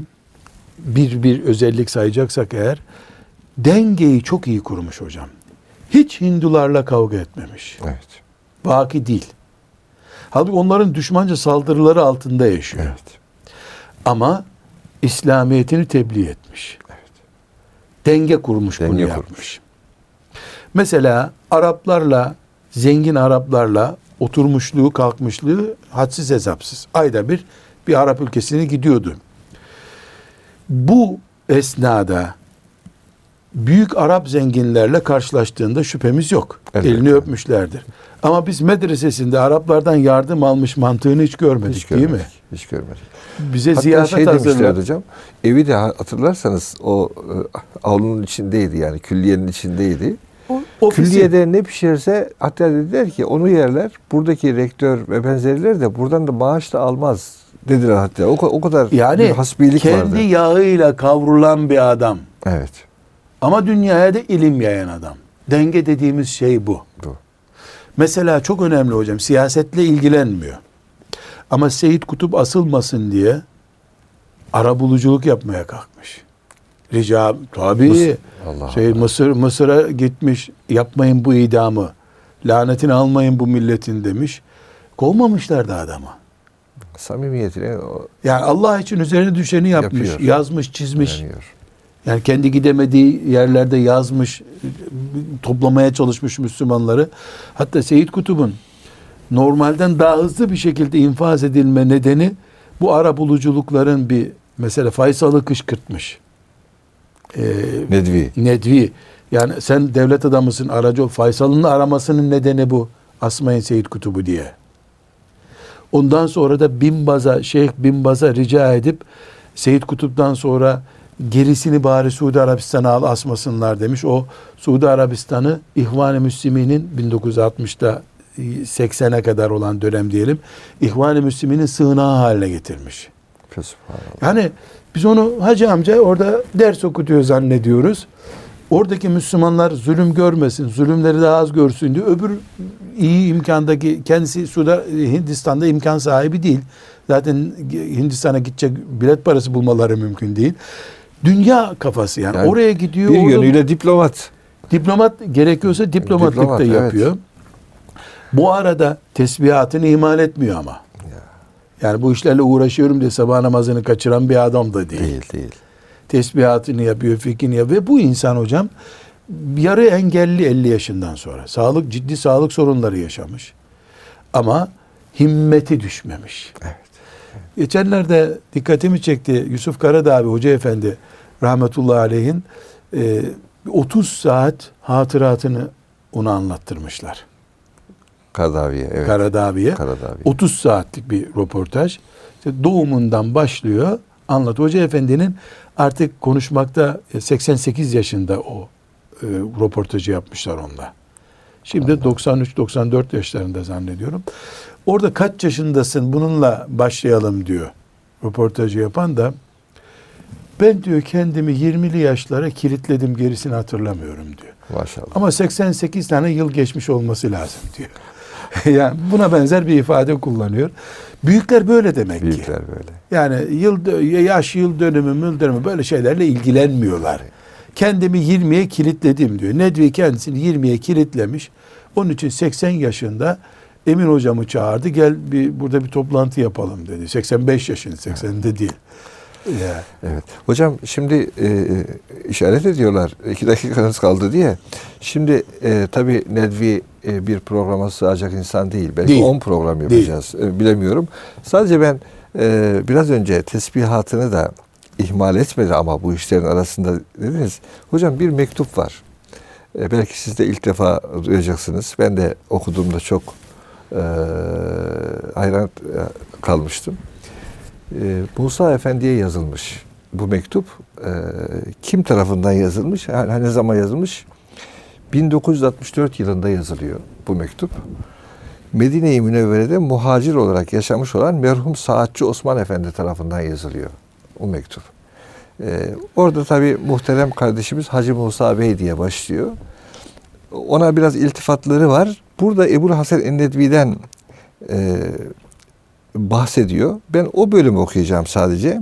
bir bir özellik sayacaksak eğer, dengeyi çok iyi kurmuş hocam. Hiç Hindularla kavga etmemiş. Evet. Vaki değil. Halbuki onların düşmanca saldırıları altında yaşıyor. Evet. Ama İslamiyetini tebliğ etmiş. Evet. Denge kurmuş, Denge bunu kurmuş. yapmış. Mesela Araplarla, zengin Araplarla oturmuşluğu, kalkmışlığı hadsiz hesapsız. Ayda bir bir Arap ülkesine gidiyordu. Bu esnada büyük Arap zenginlerle karşılaştığında şüphemiz yok. Elbette. Elini öpmüşlerdir. Ama biz medresesinde Araplardan yardım almış mantığını hiç görmedik, Hiç değil mi? görmedik. Hiç görmedik. Bize Hatta ziyafet şey demişlerdi hazırladı. hocam. Evi de hatırlarsanız o e, avlunun içindeydi yani külliyenin içindeydi. Ofisi- Külliyede ne pişirse hatta dediler ki onu yerler. Buradaki rektör ve benzerileri de buradan da maaş da almaz dediler hatta. O, o kadar bir Yani hasbilik kendi vardı. yağıyla kavrulan bir adam. Evet. Ama dünyaya da ilim yayan adam. Denge dediğimiz şey bu. Bu. Mesela çok önemli hocam. Siyasetle ilgilenmiyor. Ama Seyyid Kutup asılmasın diye arabuluculuk yapmaya kalkmış. Rica tabii. Allah Şey, Allah. Mısır Mısır'a gitmiş. Yapmayın bu idamı. Lanetini almayın bu milletin demiş. Kovmamışlardı adamı. Samimiyetine o Yani Allah için üzerine düşeni yapmış, Yapıyor. yazmış, çizmiş. öğreniyor. Yani kendi gidemediği yerlerde yazmış, toplamaya çalışmış Müslümanları. Hatta Seyyid Kutub'un normalden daha hızlı bir şekilde infaz edilme nedeni bu arabuluculukların bir mesela Faysal'ı kışkırtmış. Ee, Nedvi. Nedvi. Yani sen devlet adamısın, aracı ol. Faysal'ın aramasının nedeni bu. Asmayın Seyyid Kutub'u diye. Ondan sonra da Binbaz'a, Şeyh Binbaz'a rica edip Seyyid Kutup'tan sonra gerisini bari Suudi Arabistan'a al, asmasınlar demiş. O Suudi Arabistan'ı İhvan-ı Müslümin'in bin dokuz yüz altmışta seksene kadar olan dönem diyelim, İhvan-ı Müslümin'in sığınağı haline getirmiş. Subhanallah. Yani biz onu hacı amca orada ders okutuyor zannediyoruz. Oradaki Müslümanlar zulüm görmesin, zulümleri daha az görsün diye. Öbür iyi imkandaki, kendisi Suda, Hindistan'da imkan sahibi değil. Zaten Hindistan'a gidecek bilet parası bulmaları mümkün değil. Dünya kafası yani, Yani oraya gidiyor. Bir orada, yönüyle diplomat. diplomat gerekiyorsa diplomatlık Diplomat, da evet. yapıyor. Bu arada tesbihatını ihmal etmiyor ama. Ya. Yani bu işlerle uğraşıyorum diye sabah namazını kaçıran bir adam da değil. Değil değil. Tesbihatını yapıyor, fikrini yapıyor. Ve bu insan hocam yarı engelli elli yaşından sonra. Sağlık, ciddi sağlık sorunları yaşamış. Ama himmeti düşmemiş. Evet. Geçenlerde dikkatimi çekti. Yusuf Karadağ abi Hoca Efendi rahmetullahi aleyhin e, otuz saat hatıratını ona anlattırmışlar. Karadavi'ye. Evet. Karadağ abiye. Karadavi. otuz saatlik bir röportaj. İşte doğumundan başlıyor. Anlat. Hoca Efendi'nin artık konuşmakta seksen sekiz yaşında o e, röportajı yapmışlar onda. Şimdi Allah. doksan üç doksan dört yaşlarında zannediyorum. Orada kaç yaşındasın bununla başlayalım diyor. Röportajı yapan da ben diyor kendimi yirmili yaşlara kilitledim, gerisini hatırlamıyorum diyor. Maşallah. Ama seksen sekiz tane yıl geçmiş olması lazım diyor. Yani buna benzer bir ifade kullanıyor. Büyükler böyle demek ki. Büyükler böyle. Yani yıl yaş yıl dönümü, mül dönümü böyle şeylerle ilgilenmiyorlar. Kendimi yirmiye kilitledim diyor. Nedvi kendisini yirmiye kilitlemiş. Onun için seksen yaşında Emin hocamı çağırdı. Gel bir burada bir toplantı yapalım dedi. seksen beş yaşında, sekseninde değil. Ya. Evet. Hocam şimdi e, işaret ediyorlar. iki dakikanız kaldı diye. Şimdi e, tabii Nedvi e, bir programa sığacak insan değil. Belki Değil. on program yapacağız. E, bilemiyorum. Sadece ben e, biraz önce tesbihatını da ihmal etmedi ama bu işlerin arasında dediniz. Hocam bir mektup var. E, belki siz de ilk defa duyacaksınız. Ben de okuduğumda çok e, hayran kalmıştım. Ee, Musa Efendi'ye yazılmış bu mektup. Ee, kim tarafından yazılmış? Yani ne zaman yazılmış? bin dokuz yüz altmış dört yılında yazılıyor bu mektup. Medine-i Münevvere'de muhacir olarak yaşamış olan merhum Saatçı Osman Efendi tarafından yazılıyor o mektup. Ee, orada tabii muhterem kardeşimiz Hacı Musa Bey diye başlıyor. Ona biraz iltifatları var. Burada Ebu Hasan en-Nedvi'den e, bahsediyor. Ben o bölümü okuyacağım sadece.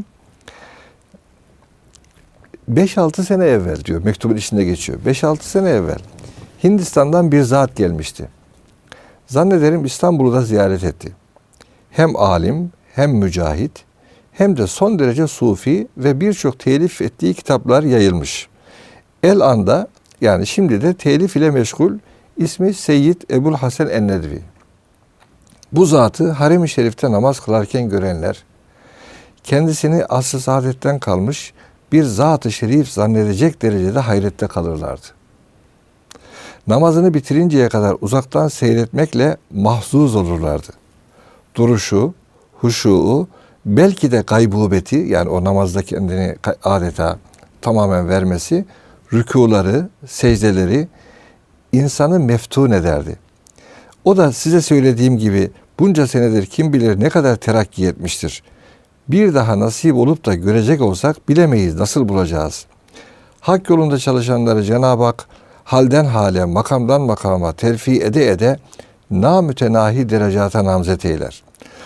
beş altı sene evvel diyor. Mektubun içinde geçiyor. beş altı sene evvel Hindistan'dan bir zat gelmişti. Zannederim İstanbul'u da ziyaret etti. Hem alim, hem mücahit, hem de son derece sufi ve birçok telif ettiği kitaplar yayılmış. El anda, yani şimdi de telif ile meşgul, ismi Seyyid Ebu Hasan en-Nedvi. Bu zatı harem-i şerifte namaz kılarken görenler, kendisini asr-ı saadetten kalmış bir zat-ı şerif zannedecek derecede hayrette kalırlardı. Namazını bitirinceye kadar uzaktan seyretmekle mahzuz olurlardı. Duruşu, huşuu, belki de gaybubeti, yani o namazda kendini adeta tamamen vermesi, rükuları, secdeleri insanı meftun ederdi. O da size söylediğim gibi bunca senedir kim bilir ne kadar terakki etmiştir. Bir daha nasip olup da görecek olsak bilemeyiz nasıl bulacağız. Hak yolunda çalışanları Cenab-ı Hak halden hale, makamdan makama terfi ede ede namütenahi derecata namzet eyler.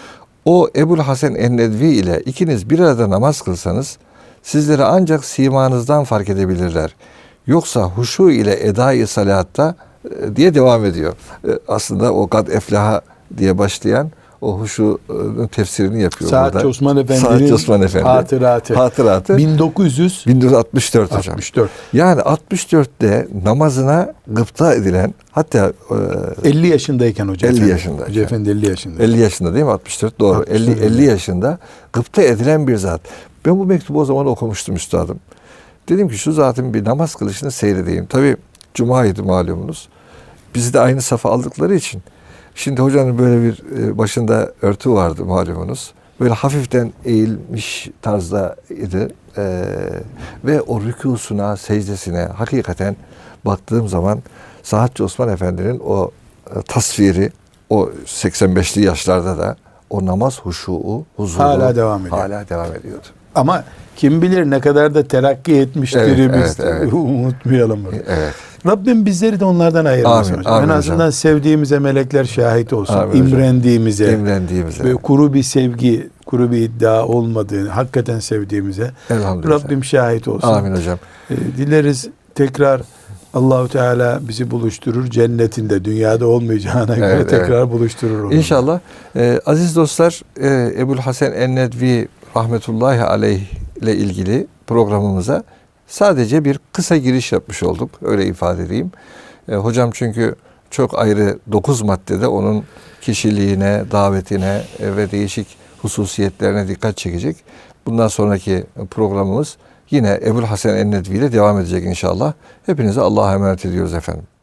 O Ebul Hasan en-Nedvi ile ikiniz bir arada namaz kılsanız sizleri ancak simanızdan fark edebilirler. Yoksa huşu ile edai salatta e, diye devam ediyor. E, aslında o kad eflaha diye başlayan o huşunun tefsirini yapıyor Saatçi burada. Osman Efendi'nin Saatçi Osman Efendi. hatıratı. Hatıratı. bin dokuz yüz bin dokuz yüz altmış dört hocam. altmış dört. Yani altmış dörtte namazına gıpta edilen, hatta e, elli yaşındayken Hoca elli Efendi. yaşındayken. Hoca Efendi elli yaşında. elli yaşında değil mi? altmış dört doğru. altmış dört. elli elli yaşında gıpta edilen bir zat. Ben bu mektubu o zaman okumuştum üstadım. Dedim ki şu zatın bir namaz kılışını seyredeyim. Tabii Cuma'ydı malumunuz. Bizi de aynı safa aldıkları için. Şimdi hocanın böyle bir e, başında örtü vardı malumunuz. Böyle hafiften eğilmiş tarzda idi. Ee, ve o rükûsuna, secdesine hakikaten baktığım zaman Saatçi Osman Efendi'nin o e, tasviri, o seksen beşli yaşlarda da o namaz huşuu, huzuru Hala devam ediyor. Hala devam ediyordu. Ama kim bilir ne kadar da terakki etmiştir Evet, biz. evet, evet. Unutmayalım bunu. Evet. Rabbim bizleri de onlardan ayırmasın Amin, hocam. amin En azından hocam. sevdiğimize melekler şahit olsun. Amin hocam. İmrendiğimize, İmrendiğimize. böyle kuru bir sevgi, kuru bir iddia olmadığını, hakikaten sevdiğimize Elhamdülillah. Rabbim şahit olsun. Amin hocam. Ee, dileriz tekrar Allahu Teala bizi buluşturur cennetinde, dünyada olmayacağına göre Evet, tekrar evet. buluşturur onu. İnşallah. Ee, aziz dostlar, e, Ebul Hasan en-Nedvi rahmetullahi aleyh ile ilgili programımıza sadece bir kısa giriş yapmış olduk. Öyle ifade edeyim. E, hocam çünkü çok ayrı dokuz maddede onun kişiliğine, davetine e, ve değişik hususiyetlerine dikkat çekecek. Bundan sonraki programımız yine Ebul Hasan en-Nedvi ile devam edecek inşallah. Hepinize Allah'a emanet ediyoruz efendim.